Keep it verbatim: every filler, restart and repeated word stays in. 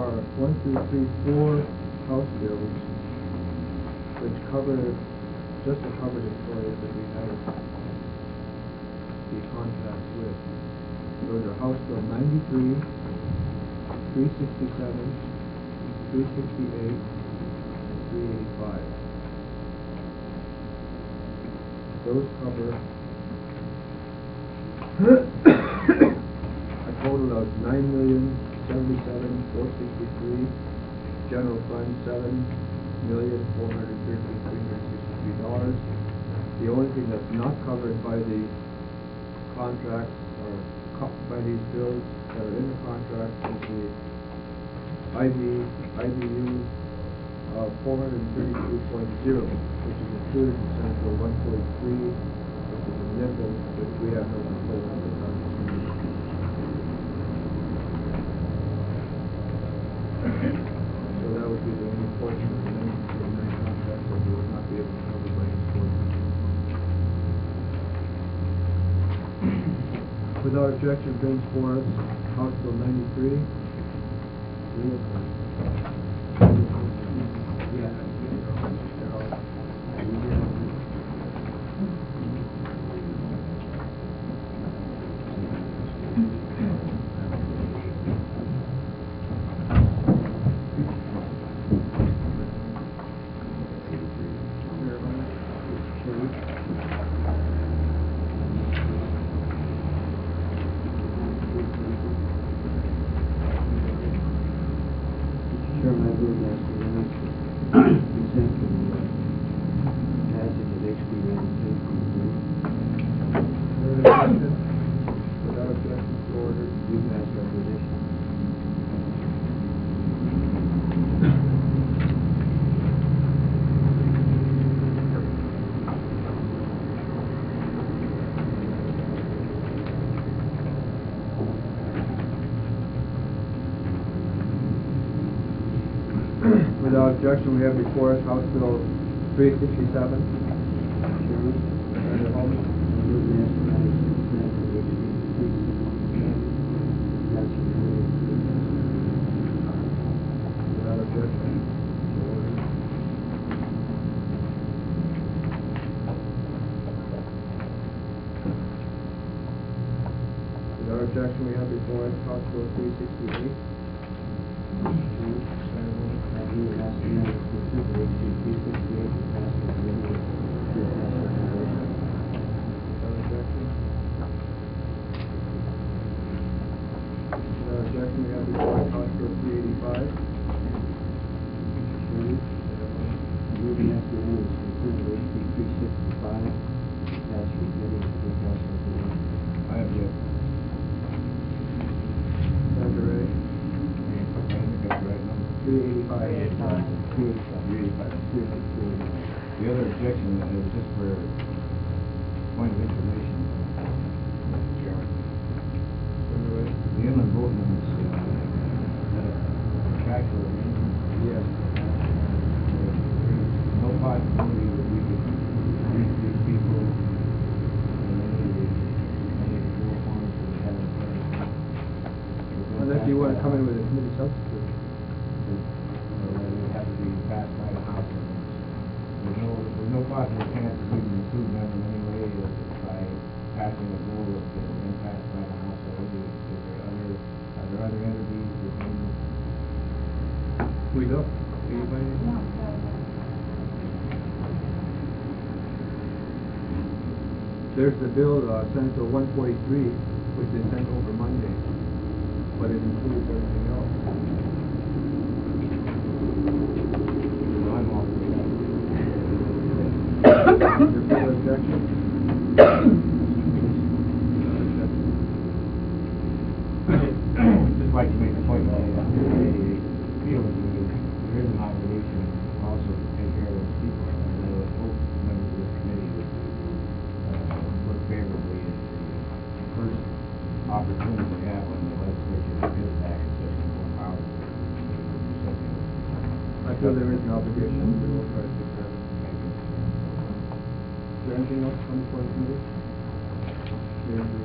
are one, two, three, four House bills which cover, just the covered employees that we have the contracts with. Those are House Bill ninety-three, three sixty-seven, three sixty-eight, and three eighty-five. Those cover a total of nine million seventy-seven four sixty-three, general fund seven million four hundred thirteen three hundred sixty-three dollars. The only thing that's not covered by the contracts or co by these bills that are in the contract is the I V I V U uh, four hundred thirty-two point zero, which is included in Senate Bill one forty-three, which is a nickel, which we have no control over the time. So that would be the only portion of the nineteen nine contract that we would not be able to cover by this portion. Without objection, brings for us House Bill ninety-three. Without objection, we have before us House Bill three sixty-seven. Senator Holmes. Without objection. Without objection, we have before us House Bill three sixty-eight. The other objection is just for point of information, Mister Chairman. The inland boat limits, uh, that a contractual arrangement? Yes. There's no possibility that we could reach these people in any of the, any of the four forms that we have in place. Unless you want to come in with a committee substitute. It would have to be passed by the House. There's no, there's no possible chance that we can include them in any way uh, by passing a bill that has been passed by the House already. Is there other, are there other entities within? We go. Anybody? No. There's the bill, uh, Senate Bill one forty-three, which is sent over Monday, but it includes everything else. I'm off the Is there further objection? Just like to make a point that I feel that there is an obligation also to take care of those people. And I would hope members of this committee would uh, look favorably at the first opportunity we have when the legislature is back in session for power. I feel there is an obligation, we will try to fix that. Is there anything else on the committee? There's